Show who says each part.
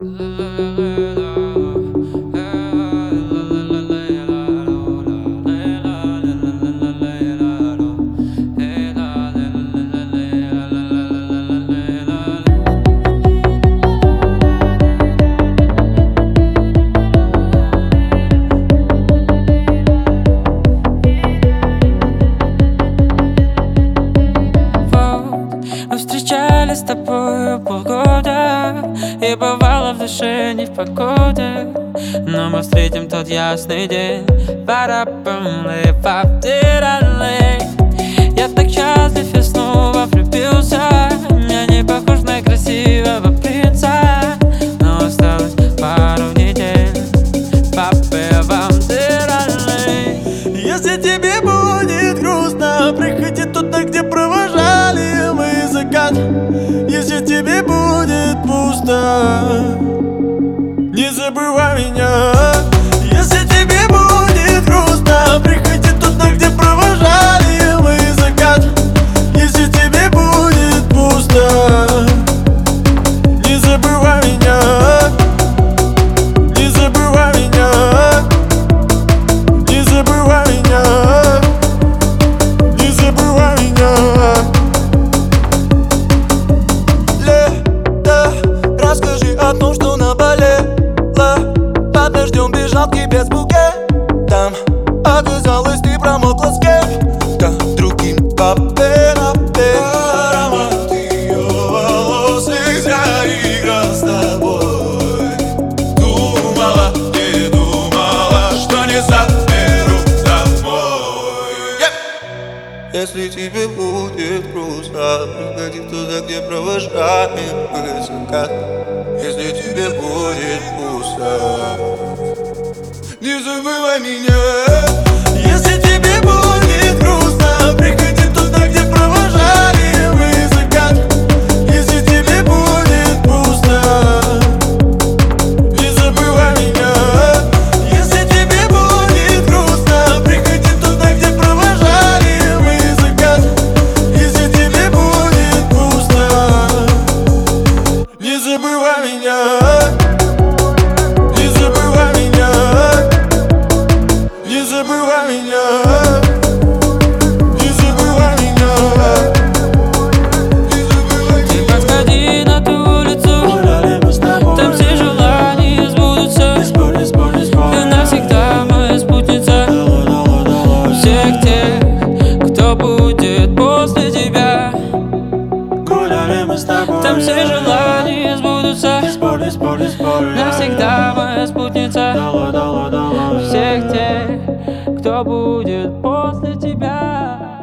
Speaker 1: Мы встречались с тобою полгода, и бывало в душе не в погоде, но мы встретим тот ясный день. Я так счастлив, я снова влюбился. Я не похож на красивого принца, но осталось пару недель.
Speaker 2: Если тебе будет грустно, приходи туда, где провожали мы закат. Если тебе будет пусто, не забывай меня. Если тебе будет грустно, приходи туда, где провожали мы закат. Если тебе будет пусто, не забывай меня. Не забывай меня. Не забывай меня. Не забывай меня. Лето, расскажи о том, что наболело. Под дождем бежал к тебе с букетом. Оказалось, ты промокла с кем-то другим. Аромат ее волос заиграл с тобой. Думала, не думала, что не заберу домой. Если тебе будет грустно, приходи туда, где провожаем мы закат. Если тебе будет пусто, не забывай меня. Если тебе будет грустно, приходи туда, где провожали мы закат. Если тебе будет пусто, не забывай меня. Если тебе будет грустно, приходи туда, где провожали мы закат. Если тебе будет пусто, не забывай меня. Не забывай меня. Не забывай меня. Не забывай меня. Не забывай
Speaker 1: Ты
Speaker 2: меня.
Speaker 1: подходи на ту улицу, там все желания сбудутся. Ты навсегда моя спутница. Всех тех, кто будет после тебя,
Speaker 2: Гуляли мы с тобой.
Speaker 1: там все желания сбудутся. Навсегда моя спутница. Всех тех, кто будет после тебя.